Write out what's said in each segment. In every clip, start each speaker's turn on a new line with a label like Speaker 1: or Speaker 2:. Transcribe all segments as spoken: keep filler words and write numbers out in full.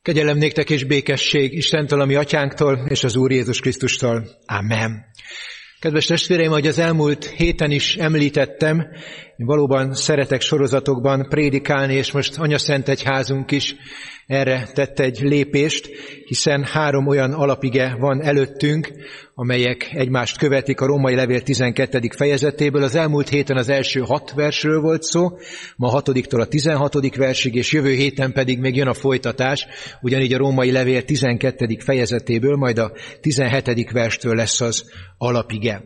Speaker 1: Kegyelem néktek és békesség Istentől, a mi atyánktól, és az Úr Jézus Krisztustól. Amen. Kedves testvéreim, ahogy az elmúlt héten is említettem, én valóban szeretek sorozatokban prédikálni, és most Anyaszentegyházunk is erre tett egy lépést, hiszen három olyan alapige van előttünk, amelyek egymást követik a Római Levél tizenkettedik fejezetéből. Az elmúlt héten az első hat versről volt szó, ma a hatodiktól a tizenhatodik versig, és jövő héten pedig még jön a folytatás, ugyanígy a Római Levél tizenkettedik fejezetéből, majd a tizenhetedik verstől lesz az alapige.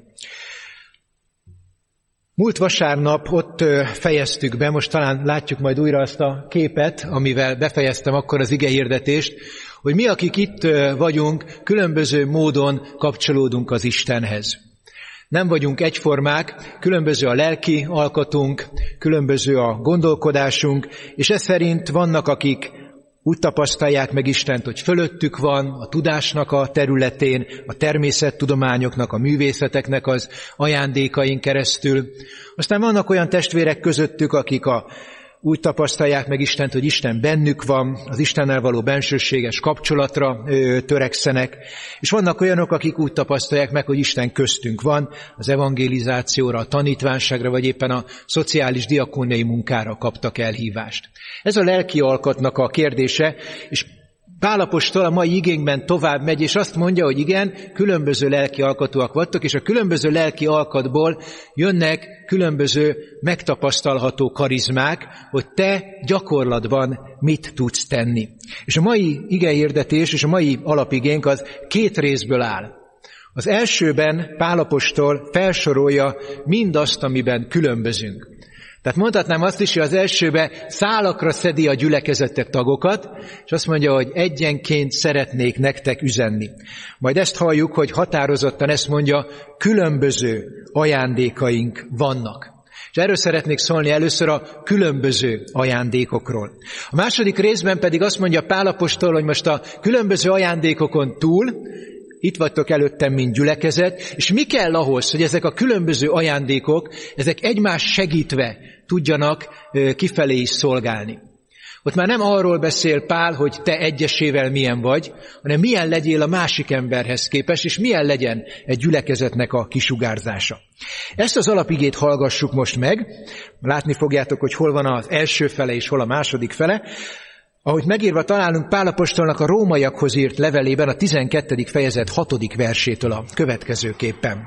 Speaker 1: Múlt vasárnap ott fejeztük be, most talán látjuk majd újra azt a képet, amivel befejeztem akkor az igehirdetést, hogy mi, akik itt vagyunk, különböző módon kapcsolódunk az Istenhez. Nem vagyunk egyformák, különböző a lelki alkatunk, különböző a gondolkodásunk, és ez szerint vannak, akik úgy tapasztalják meg Istent, hogy fölöttük van a tudásnak a területén, a természettudományoknak, a művészeteknek az ajándékain keresztül. Aztán vannak olyan testvérek közöttük, akik a, úgy tapasztalják meg Istent, hogy Isten bennük van, az Istennel való bensőséges kapcsolatra ö, törekszenek, és vannak olyanok, akik úgy tapasztalják meg, hogy Isten köztünk van, az evangelizációra, a tanítványságra, vagy éppen a szociális diakóniai munkára kaptak elhívást. Ez a lelki alkatnak a kérdése, és Pál apostol a mai igénkben tovább megy, és azt mondja, hogy igen, különböző lelki alkatúak vagytok, és a különböző lelki alkatból jönnek különböző megtapasztalható karizmák, hogy te gyakorlatban mit tudsz tenni. És a mai igehirdetés és a mai alapigénk az két részből áll. Az elsőben Pál apostol felsorolja mindazt, amiben különbözünk. Tehát mondhatnám azt is, hogy az elsőbe szálakra szedi a gyülekezetek tagokat, és azt mondja, hogy egyenként szeretnék nektek üzenni. Majd ezt halljuk, hogy határozottan ezt mondja, különböző ajándékaink vannak. És erről szeretnék szólni először a különböző ajándékokról. A második részben pedig azt mondja Pál apostol, hogy most a különböző ajándékokon túl, itt vagytok előttem, mint gyülekezet, és mi kell ahhoz, hogy ezek a különböző ajándékok, ezek egymást segítve tudjanak kifelé is szolgálni. Ott már nem arról beszél Pál, hogy te egyesével milyen vagy, hanem milyen legyél a másik emberhez képest, és milyen legyen egy gyülekezetnek a kisugárzása. Ezt az alapigét hallgassuk most meg. Látni fogjátok, hogy hol van az első fele és hol a második fele. Ahogy megírva találunk Pál apostolnak a rómaiakhoz írt levelében, a tizenkettedik fejezet hatodik versétől a következőképpen.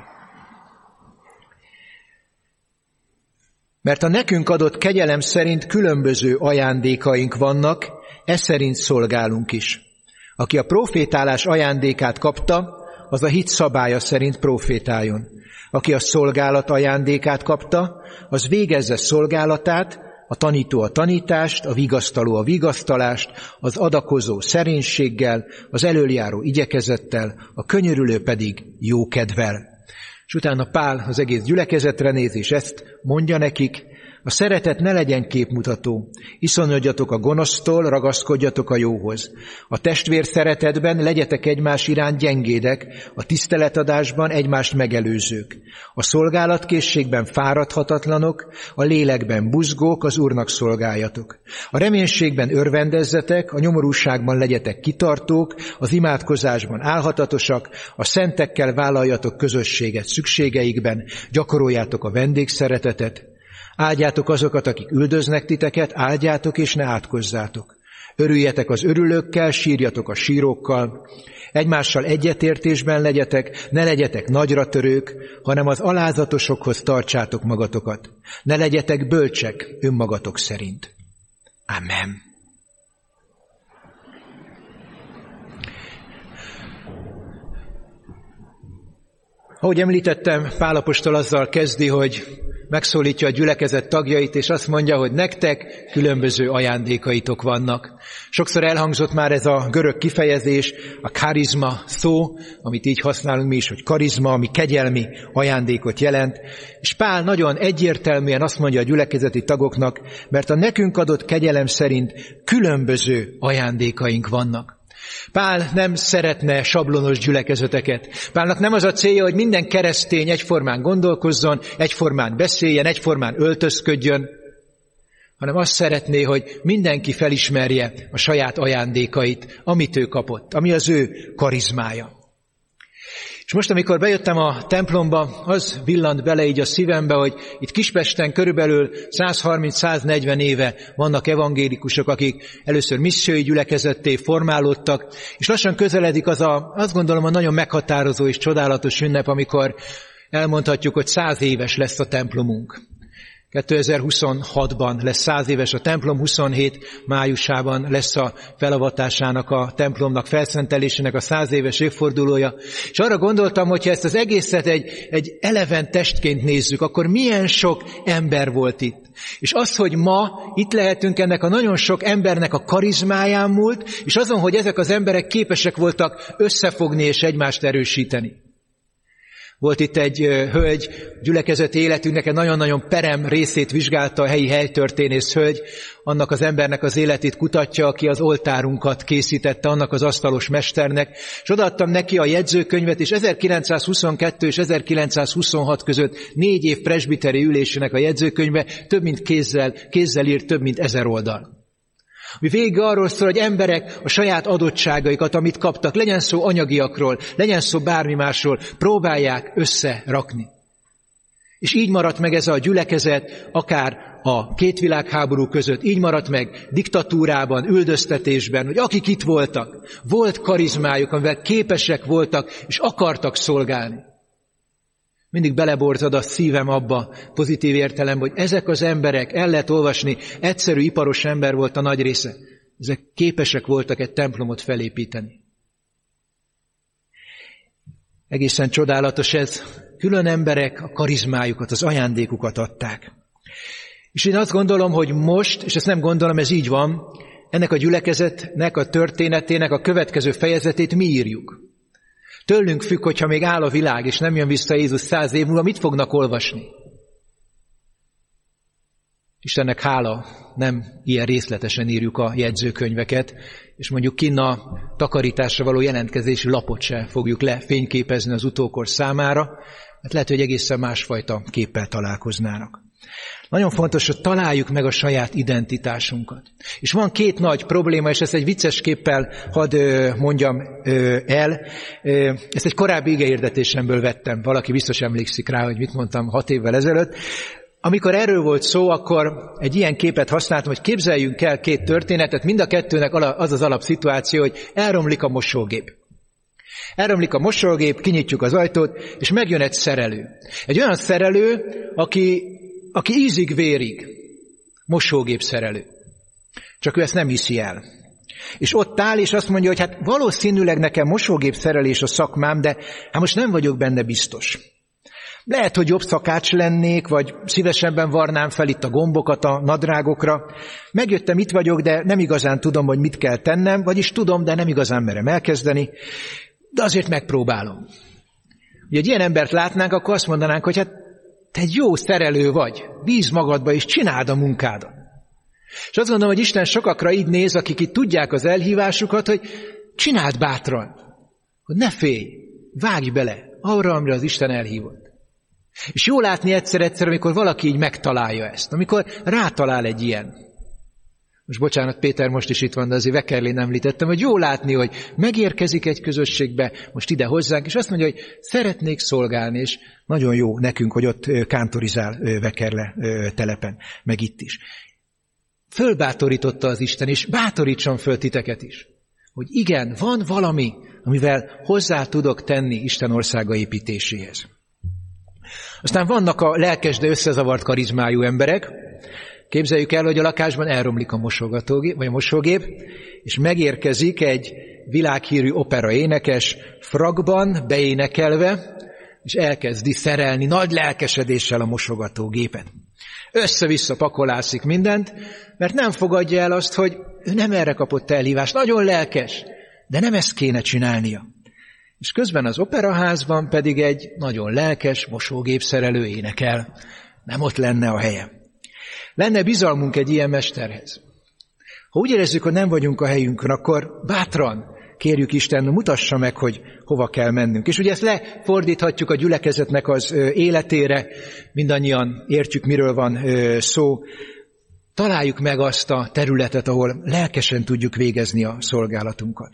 Speaker 1: Mert a nekünk adott kegyelem szerint különböző ajándékaink vannak, ez szerint szolgálunk is. Aki a profétálás ajándékát kapta, az a hit szabálya szerint profétáljon. Aki a szolgálat ajándékát kapta, az végezze szolgálatát, a tanító a tanítást, a vigasztaló a vigasztalást, az adakozó szerénységgel, az elöljáró igyekezettel, a könyörülő pedig jókedvel. És utána Pál az egész gyülekezetre néz, és ezt mondja nekik, a szeretet ne legyen képmutató, iszonyodjatok a gonosztól, ragaszkodjatok a jóhoz. A testvér szeretetben legyetek egymás iránt gyengédek, a tiszteletadásban egymást megelőzők. A szolgálatkészségben fáradhatatlanok, a lélekben buzgók, az Úrnak szolgáljatok. A reménységben örvendezzetek, a nyomorúságban legyetek kitartók, az imádkozásban álhatatosak, a szentekkel vállaljatok közösséget szükségeikben, gyakoroljátok a vendégszeretetet. Áldjátok azokat, akik üldöznek titeket, áldjátok és ne átkozzátok. Örüljetek az örülőkkel, sírjatok a sírókkal. Egymással egyetértésben legyetek, ne legyetek nagyra törők, hanem az alázatosokhoz tartsátok magatokat. Ne legyetek bölcsek önmagatok szerint. Amen. Ahogy említettem, Pál apostol azzal kezdi, hogy megszólítja a gyülekezet tagjait, és azt mondja, hogy nektek különböző ajándékaitok vannak. Sokszor elhangzott már ez a görög kifejezés, a karizma szó, amit így használunk mi is, hogy karizma, ami kegyelmi ajándékot jelent. És Pál nagyon egyértelműen azt mondja a gyülekezeti tagoknak, mert a nekünk adott kegyelem szerint különböző ajándékaink vannak. Pál nem szeretne sablonos gyülekezeteket. Pálnak nem az a célja, hogy minden keresztény egyformán gondolkozzon, egyformán beszéljen, egyformán öltözködjön, hanem azt szeretné, hogy mindenki felismerje a saját ajándékait, amit ő kapott, ami az ő karizmája. És most, amikor bejöttem a templomba, az villant bele így a szívembe, hogy itt Kispesten körülbelül száz harminc száz negyven éve vannak evangélikusok, akik először missziói gyülekezetté formálódtak, és lassan közeledik az a, azt gondolom, a nagyon meghatározó és csodálatos ünnep, amikor elmondhatjuk, hogy száz éves lesz a templomunk. kétezer-huszonhatban lesz száz éves a templom, huszonhét májusában lesz a felavatásának, a templomnak, felszentelésének a száz éves évfordulója. És arra gondoltam, hogyha ezt az egészet egy, egy eleven testként nézzük, akkor milyen sok ember volt itt. És az, hogy ma itt lehetünk, ennek a nagyon sok embernek a karizmáján múlt, és azon, hogy ezek az emberek képesek voltak összefogni és egymást erősíteni. Volt itt egy hölgy, gyülekezeti életünknek egy nagyon-nagyon perem részét vizsgálta a helyi helytörténész hölgy, annak az embernek az életét kutatja, aki az oltárunkat készítette, annak az asztalos mesternek, és odaadtam neki a jegyzőkönyvet, és ezerkilencszázhuszonkettő és ezerkilencszázhuszonhat között négy év presbiteri ülésének a jegyzőkönyve több mint kézzel, kézzel írt több mint ezer oldal. Mi végig arról szól, hogy emberek a saját adottságaikat, amit kaptak, legyen szó anyagiakról, legyen szó bármi másról, próbálják összerakni. És így maradt meg ez a gyülekezet, akár a két világháború között, így maradt meg diktatúrában, üldöztetésben, hogy akik itt voltak, volt karizmájuk, amivel képesek voltak és akartak szolgálni. Mindig beleborzad a szívem abba, pozitív értelemben, hogy ezek az emberek, el lehet olvasni, egyszerű iparos ember volt a nagy része. Ezek képesek voltak egy templomot felépíteni. Egészen csodálatos ez. Külön emberek a karizmájukat, az ajándékukat adták. És én azt gondolom, hogy most, és ezt nem gondolom, ez így van, ennek a gyülekezetnek, a történetének a következő fejezetét mi írjuk. Tőlünk függ, hogyha még áll a világ, és nem jön vissza Jézus száz év múlva, mit fognak olvasni? Istennek hála, nem ilyen részletesen írjuk a jegyzőkönyveket, és mondjuk kinn a takarításra való jelentkezési lapot se fogjuk lefényképezni az utókor számára, mert lehet, hogy egészen másfajta képpel találkoznának. Nagyon fontos, hogy találjuk meg a saját identitásunkat. És van két nagy probléma, és ezt egy vicces képpel hadd mondjam el. Ezt egy korábbi igehirdetésemből vettem. Valaki biztos emlékszik rá, hogy mit mondtam hat évvel ezelőtt. Amikor erről volt szó, akkor egy ilyen képet használtam, hogy képzeljünk el két történetet, mind a kettőnek az az alapszituáció, hogy elromlik a mosógép. Elromlik a mosógép, kinyitjuk az ajtót, és megjön egy szerelő. Egy olyan szerelő, aki aki ízig-vérig mosógép szerelő. Csak ő ezt nem hiszi el. És ott áll, és azt mondja, hogy hát valószínűleg nekem mosógép szerelés a szakmám, de hát most nem vagyok benne biztos. Lehet, hogy jobb szakács lennék, vagy szívesebben varnám fel itt a gombokat a nadrágokra. Megjöttem, itt vagyok, de nem igazán tudom, hogy mit kell tennem, vagyis tudom, de nem igazán merem elkezdeni, de azért megpróbálom. Ugye egy ilyen embert látnánk, akkor azt mondanánk, hogy hát te egy jó szerelő vagy, bíz magadba és csináld a munkádat. És azt gondolom, hogy Isten sokakra így néz, akik itt tudják az elhívásukat, hogy csináld bátran, hogy ne félj, vágj bele arra, amire az Isten elhívott. És jó látni egyszer-egyszer, amikor valaki így megtalálja ezt, amikor rátalál egy ilyen. Most bocsánat, Péter most is itt van, de azért Vekerlén említettem, hogy jó látni, hogy megérkezik egy közösségbe, most ide hozzánk, és azt mondja, hogy szeretnék szolgálni, és nagyon jó nekünk, hogy ott kántorizál Vekerle telepen, meg itt is. Fölbátorította az Isten, és bátorítson föl titeket is, hogy igen, van valami, amivel hozzá tudok tenni Isten országa építéséhez. Aztán vannak a lelkes, de összezavart karizmájú emberek. Képzeljük el, hogy a lakásban elromlik a mosogatógép, vagy a mosógép, és megérkezik egy világhírű opera énekes frakban, beénekelve, és elkezdi szerelni nagy lelkesedéssel a mosogatógépet. Össze-vissza pakolászik mindent, mert nem fogadja el azt, hogy ő nem erre kapott elhívást. Nagyon lelkes, de nem ezt kéne csinálnia. És közben az operaházban pedig egy nagyon lelkes mosógépszerelő énekel. Nem ott lenne a helye. Lenne bizalmunk egy ilyen mesterhez. Ha úgy érezzük, hogy nem vagyunk a helyünkön, akkor bátran kérjük Isten, mutassa meg, hogy hova kell mennünk. És ugye ezt lefordíthatjuk a gyülekezetnek az életére, mindannyian értjük, miről van szó. találjuk meg azt a területet, ahol lelkesen tudjuk végezni a szolgálatunkat.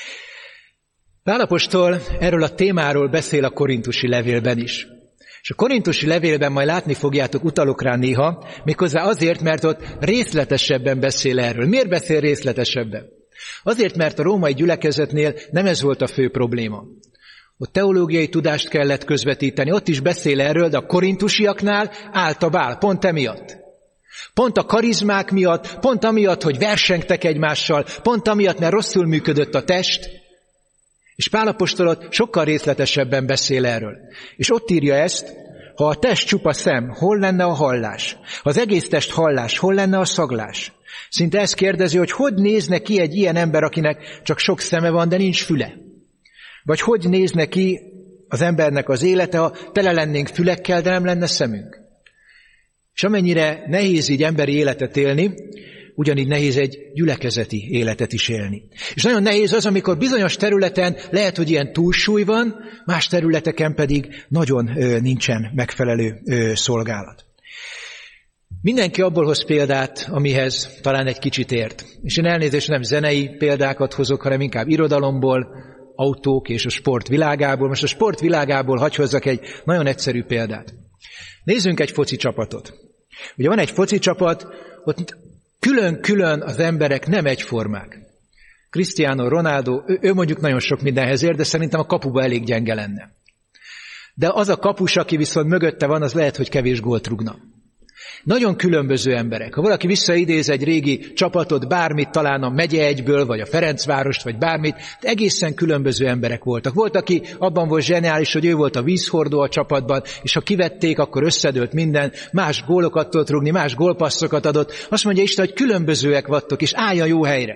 Speaker 1: Pál apostol erről a témáról beszél a korintusi levélben is. És a korintusi levélben majd látni fogjátok, utalok rá néha, méghozzá azért, mert ott részletesebben beszél erről. Miért beszél részletesebben? Azért, mert a római gyülekezetnél nem ez volt a fő probléma. Ott teológiai tudást kellett közvetíteni, ott is beszél erről, de a korintusiaknál állt a bál, pont emiatt. Pont a karizmák miatt, pont amiatt, hogy versengtek egymással, pont amiatt, mert rosszul működött a test. És Pál apostol ott sokkal részletesebben beszél erről. És ott írja ezt, ha a test csupa szem, hol lenne a hallás? Ha az egész test hallás, hol lenne a szaglás? Szinte ezt kérdezi, hogy hogy nézne ki egy ilyen ember, akinek csak sok szeme van, de nincs füle? Vagy hogy nézne ki az embernek az élete, ha tele lennénk fülekkel, de nem lenne szemünk? És amennyire nehéz így emberi életet élni, ugyanígy nehéz egy gyülekezeti életet is élni. És nagyon nehéz az, amikor bizonyos területen lehet, hogy ilyen túlsúly van, más területeken pedig nagyon ö, nincsen megfelelő ö, szolgálat. Mindenki abból hoz példát, amihez talán egy kicsit ért. És én elnézést nem zenei példákat hozok, hanem inkább irodalomból, autók és a sport világából. Most a sport világából hadd hozzak egy nagyon egyszerű példát. Nézzünk egy foci csapatot. Ugye van egy foci csapat, ott külön-külön az emberek nem egyformák. Cristiano Ronaldo, ő, ő mondjuk nagyon sok mindenhez ér, de szerintem a kapuba elég gyenge lenne. De az a kapus, aki viszont mögötte van, az lehet, hogy kevés gólt rúgna. Nagyon különböző emberek. Ha valaki visszaidéz egy régi csapatot, bármit, talán a megye egyből, vagy a Ferencvárost, vagy bármit, de egészen különböző emberek voltak. Volt, aki abban volt zseniális, hogy ő volt a vízhordó a csapatban, és ha kivették, akkor összedőlt minden, más gólokat tudott rúgni, más gólpasszokat adott. Azt mondja Isten, hogy különbözőek vagytok, és állja jó helyre.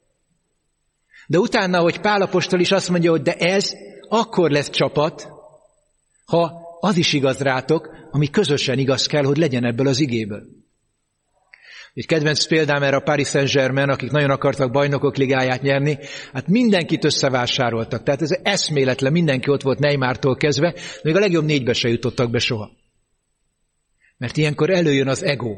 Speaker 1: De utána, hogy Pál apostol is azt mondja, hogy de ez akkor lesz csapat, ha az is igaz rátok, ami közösen igaz kell, hogy legyen ebből az igéből. Egy kedvenc példám erre a Paris Saint-Germain, akik nagyon akartak bajnokok ligáját nyerni, hát mindenkit összevásároltak. Tehát ez eszméletlen, mindenki ott volt Neymartól kezdve, még a legjobb négybe se jutottak be soha. Mert ilyenkor előjön az ego,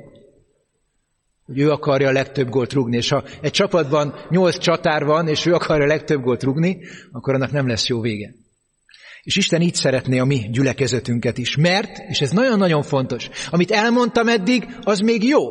Speaker 1: hogy ő akarja a legtöbb gólt rúgni, és ha egy csapatban nyolc csatár van, és ő akarja a legtöbb gólt rúgni, akkor annak nem lesz jó vége. És Isten így szeretné a mi gyülekezetünket is. Mert, és ez nagyon-nagyon fontos, amit elmondtam eddig, az még jó.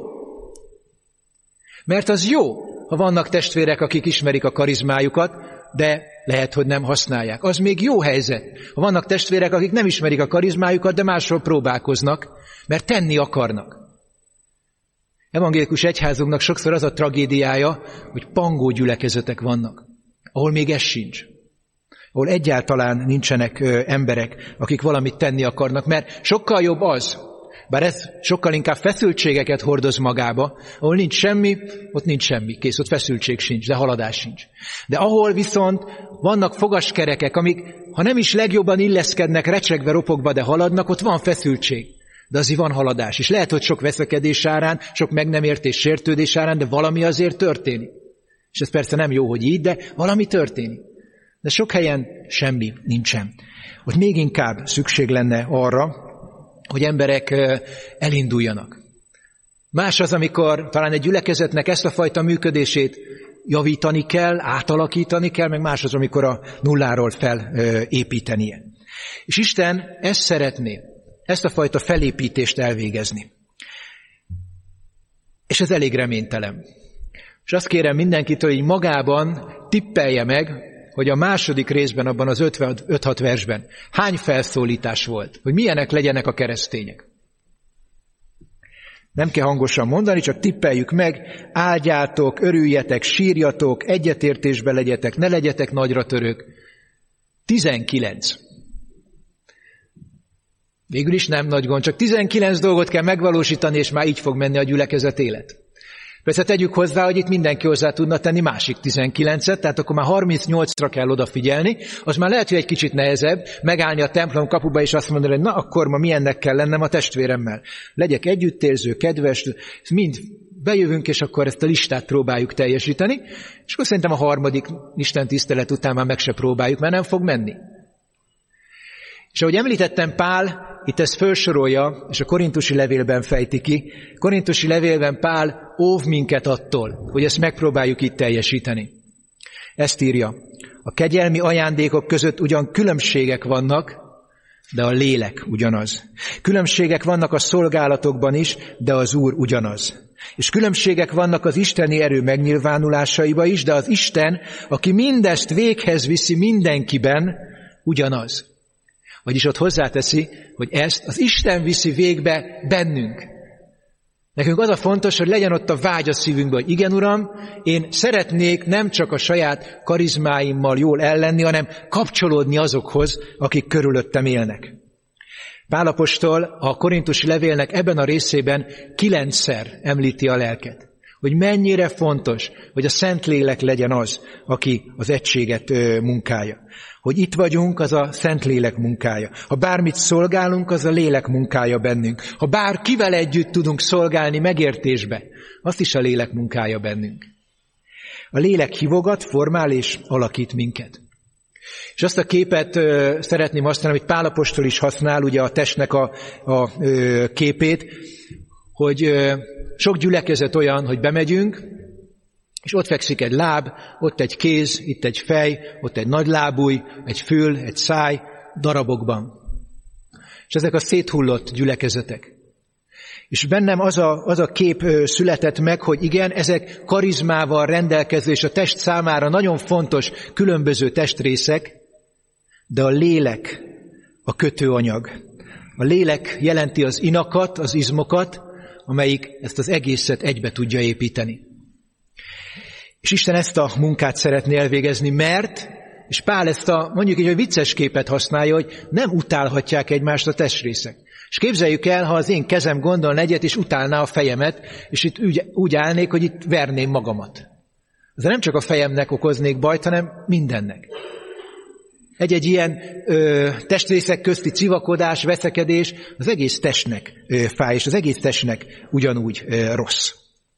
Speaker 1: Mert az jó, ha vannak testvérek, akik ismerik a karizmájukat, de lehet, hogy nem használják. Az még jó helyzet, ha vannak testvérek, akik nem ismerik a karizmájukat, de másról próbálkoznak, mert tenni akarnak. Evangélikus egyházunknak sokszor az a tragédiája, hogy pangó gyülekezetek vannak, ahol még ez sincs. Ahol egyáltalán nincsenek ö, emberek, akik valamit tenni akarnak, mert sokkal jobb az, bár ez sokkal inkább feszültségeket hordoz magába, ahol nincs semmi, ott nincs semmi, kész, ott feszültség sincs, de haladás sincs. De ahol viszont vannak fogaskerekek, amik, ha nem is legjobban illeszkednek, recsegve, ropogva, de haladnak, ott van feszültség, de azért van haladás. És lehet, hogy sok veszekedés árán, sok meg nem értés, sértődés árán, de valami azért történik. És ez persze nem jó, hogy így, de valami történik. De sok helyen semmi nincsen. Ott még inkább szükség lenne arra, hogy emberek elinduljanak. Más az, amikor talán egy gyülekezetnek ezt a fajta működését javítani kell, átalakítani kell, meg más az, amikor a nulláról felépítenie. És Isten ezt szeretné, ezt a fajta felépítést elvégezni. És ez elég reménytelen. És azt kérem mindenkitől, hogy magában tippelje meg, hogy a második részben, abban az öt-hat versben hány felszólítás volt, hogy milyenek legyenek a keresztények. Nem kell hangosan mondani, csak tippeljük meg, áldjátok, örüljetek, sírjatok, egyetértésbe legyetek, ne legyetek nagyra törők. tizenkilenc. Végül is nem nagy gond, csak tizenkilenc dolgot kell megvalósítani, és már így fog menni a gyülekezet élet. Persze tegyük hozzá, hogy itt mindenki hozzá tudna tenni másik tizenkilencet, tehát akkor már harmincnyolcra kell odafigyelni, az már lehet, hogy egy kicsit nehezebb, megállni a templom kapuba és azt mondani, hogy na akkor ma milyennek kell lennem a testvéremmel. Legyek együttérző, kedves, mind bejövünk, és akkor ezt a listát próbáljuk teljesíteni, és akkor szerintem a harmadik Isten tisztelet után már meg se próbáljuk, mert nem fog menni. És ahogy említettem, Pál itt ezt felsorolja, és a korintusi levélben fejti ki. Korintusi levélben Pál óv minket attól, hogy ezt megpróbáljuk itt teljesíteni. Ezt írja: a kegyelmi ajándékok között ugyan különbségek vannak, de a lélek ugyanaz. Különbségek vannak a szolgálatokban is, de az Úr ugyanaz. És különbségek vannak az isteni erő megnyilvánulásaiba is, de az Isten, aki mindezt véghez viszi mindenkiben, ugyanaz. Vagyis ott hozzáteszi, hogy ezt az Isten viszi végbe bennünk. Nekünk az a fontos, hogy legyen ott a vágy a szívünkben, hogy igen, Uram, én szeretnék nem csak a saját karizmáimmal jól ellenni, hanem kapcsolódni azokhoz, akik körülöttem élnek. Pál apostol a korintusi levélnek ebben a részében kilencszer említi a lelket. Hogy mennyire fontos, hogy a Szentlélek legyen az, aki az egységet munkálja. Hogy itt vagyunk, az a Szentlélek munkája. Ha bármit szolgálunk, az a lélek munkája bennünk. Ha bárkivel együtt tudunk szolgálni megértésbe, azt is a lélek munkája bennünk. A lélek hívogat, formál és alakít minket. És azt a képet ö, szeretném használni, amit Pál apostol is használ, ugye a testnek a, a ö, képét, hogy ö, sok gyülekezet olyan, hogy bemegyünk, és ott fekszik egy láb, ott egy kéz, itt egy fej, ott egy nagy lábúj, egy fül, egy száj, darabokban. És ezek a széthullott gyülekezetek. És bennem az a, az a kép született meg, hogy igen, ezek karizmával rendelkező, és a test számára nagyon fontos különböző testrészek, de a lélek a kötőanyag. A lélek jelenti az inakat, az izmokat, amelyik ezt az egészet egybe tudja építeni. És Isten ezt a munkát szeretné elvégezni, mert, és Pál ezt a, mondjuk így, hogy vicces képet használja, hogy nem utálhatják egymást a testrészek. És képzeljük el, ha az én kezem gondolna egyet, és utálná a fejemet, és itt úgy, úgy állnék, hogy itt verném magamat. De nem csak a fejemnek okoznék bajt, hanem mindennek. Egy-egy ilyen ö, testrészek közti civakodás, veszekedés az egész testnek ö, fáj, és az egész testnek ugyanúgy ö, rossz.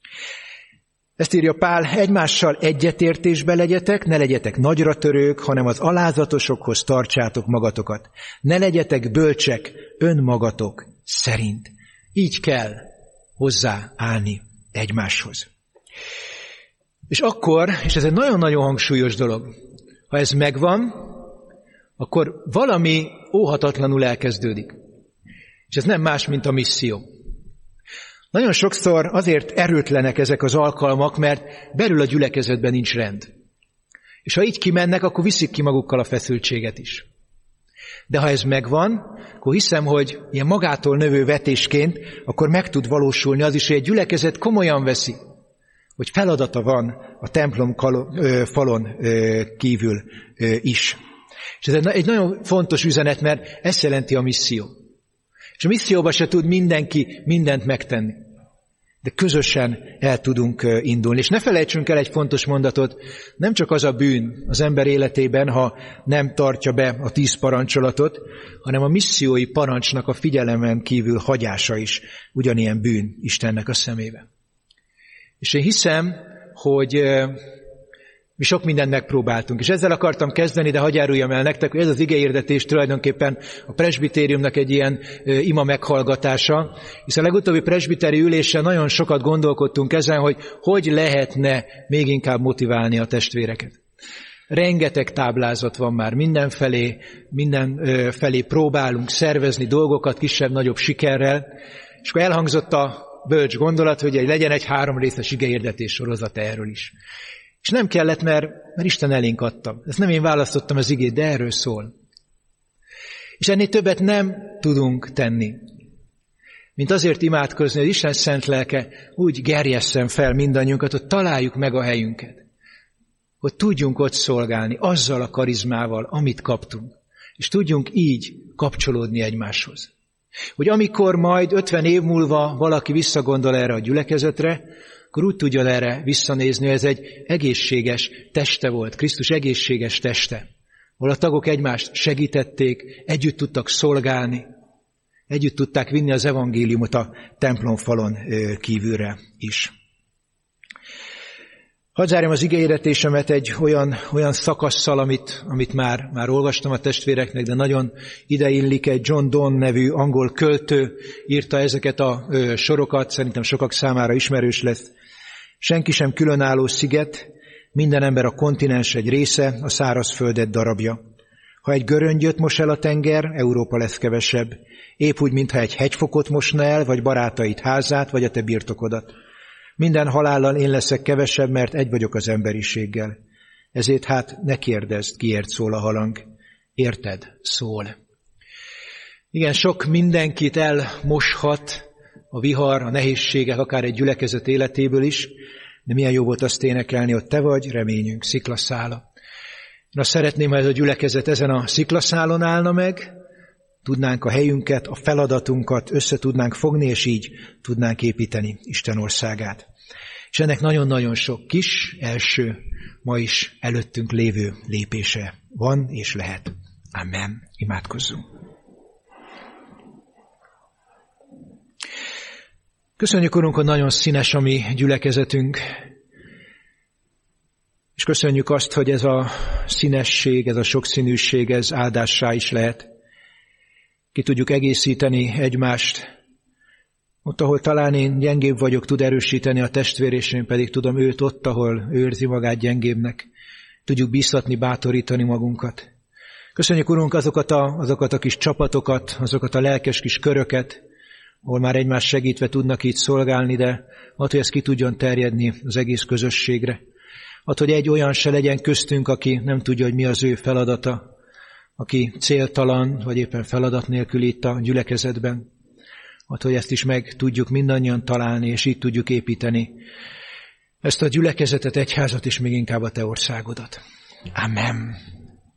Speaker 1: Ezt írja Pál, egymással egyetértésbe legyetek, ne legyetek nagyra törők, hanem az alázatosokhoz tartsátok magatokat. Ne legyetek bölcsek önmagatok szerint. Így kell hozzáállni egymáshoz. És akkor, és ez egy nagyon-nagyon hangsúlyos dolog, ha ez megvan, akkor valami óhatatlanul elkezdődik. És ez nem más, mint a misszió. Nagyon sokszor azért erőtlenek ezek az alkalmak, mert belül a gyülekezetben nincs rend. És ha így kimennek, akkor viszik ki magukkal a feszültséget is. De ha ez megvan, akkor hiszem, hogy ilyen magától növő vetésként, akkor meg tud valósulni az is, hogy egy gyülekezet komolyan veszi, hogy feladata van a templom falon kívül is. És ez egy nagyon fontos üzenet, mert ezt jelenti a misszió. És a misszióban se tud mindenki mindent megtenni. De közösen el tudunk indulni. És ne felejtsünk el egy fontos mondatot, nem csak az a bűn az ember életében, ha nem tartja be a tíz parancsolatot, hanem a missziói parancsnak a figyelemen kívül hagyása is ugyanilyen bűn Istennek a szemébe. És én hiszem, hogy mi sok mindent megpróbáltunk, és ezzel akartam kezdeni, de hagyj járuljam el nektek, hogy ez az igehirdetés tulajdonképpen a presbitériumnak egy ilyen ö, ima meghallgatása, hisz a legutóbbi presbiteri ülésen nagyon sokat gondolkodtunk ezen, hogy hogy lehetne még inkább motiválni a testvéreket. Rengeteg táblázat van már mindenfelé, mindenfelé próbálunk szervezni dolgokat kisebb-nagyobb sikerrel, és akkor elhangzott a bölcs gondolat, hogy legyen egy három részes igehirdetés sorozat erről is. És nem kellett, mert, mert Isten elénk adta. Ezt nem én választottam az igét, de erről szól. És ennél többet nem tudunk tenni, mint azért imádkozni, hogy Isten szent lelke úgy gerjesszen fel mindannyiunkat, hogy találjuk meg a helyünket. Hogy tudjunk ott szolgálni azzal a karizmával, amit kaptunk. És tudjunk így kapcsolódni egymáshoz. Hogy amikor majd ötven év múlva valaki visszagondol erre a gyülekezetre, akkor úgy tudjon erre visszanézni, hogy ez egy egészséges teste volt, Krisztus egészséges teste, ahol a tagok egymást segítették, együtt tudtak szolgálni, együtt tudták vinni az evangéliumot a templomfalon kívülre is. Hadd zárjam az igehirdetésemet egy olyan, olyan szakasszal, amit, amit már, már olvastam a testvéreknek, de nagyon ideillik. Egy John Donne nevű angol költő írta ezeket a ö, sorokat, szerintem sokak számára ismerős lesz. Senki sem különálló sziget, minden ember a kontinens egy része, a szárazföld egy darabja. Ha egy göröngyöt mos el a tenger, Európa lesz kevesebb. Épp úgy, mintha egy hegyfokot mosna el, vagy barátait házát, vagy a te birtokodat. Minden halállal én leszek kevesebb, mert egy vagyok az emberiséggel. Ezért hát ne kérdezd, kiért szól a halang. Érted? Szól. Igen, sok mindenkit elmoshat a vihar, a nehézségek, akár egy gyülekezet életéből is, de milyen jó volt azt énekelni, hogy te vagy, reményünk, sziklaszála. Én azt szeretném, ha ez a gyülekezet ezen a sziklaszálon állna meg, tudnánk a helyünket, a feladatunkat össze tudnánk fogni, és így tudnánk építeni Isten országát. És ennek nagyon-nagyon sok kis, első, ma is előttünk lévő lépése van és lehet. Amen. Imádkozzunk. Köszönjük, Urunk, hogy nagyon színes a mi gyülekezetünk, és köszönjük azt, hogy ez a színesség, ez a sokszínűség, ez áldássá is lehet. Ki tudjuk egészíteni egymást. Ott, ahol talán én gyengébb vagyok, tud erősíteni a testvér, és én pedig tudom őt ott, ahol ő érzi magát gyengébbnek. Tudjuk bíztatni, bátorítani magunkat. Köszönjük, Urunk, azokat a, azokat a kis csapatokat, azokat a lelkes kis köröket, ahol már egymás segítve tudnak így szolgálni, de attól, hogy ez ki tudjon terjedni az egész közösségre. Attól, hogy egy olyan se legyen köztünk, aki nem tudja, hogy mi az ő feladata, aki céltalan, vagy éppen feladat nélkül itt a gyülekezetben. Attól, hogy ezt is meg tudjuk mindannyian találni, és így tudjuk építeni ezt a gyülekezetet, egyházat, és még inkább a te országodat. Amen.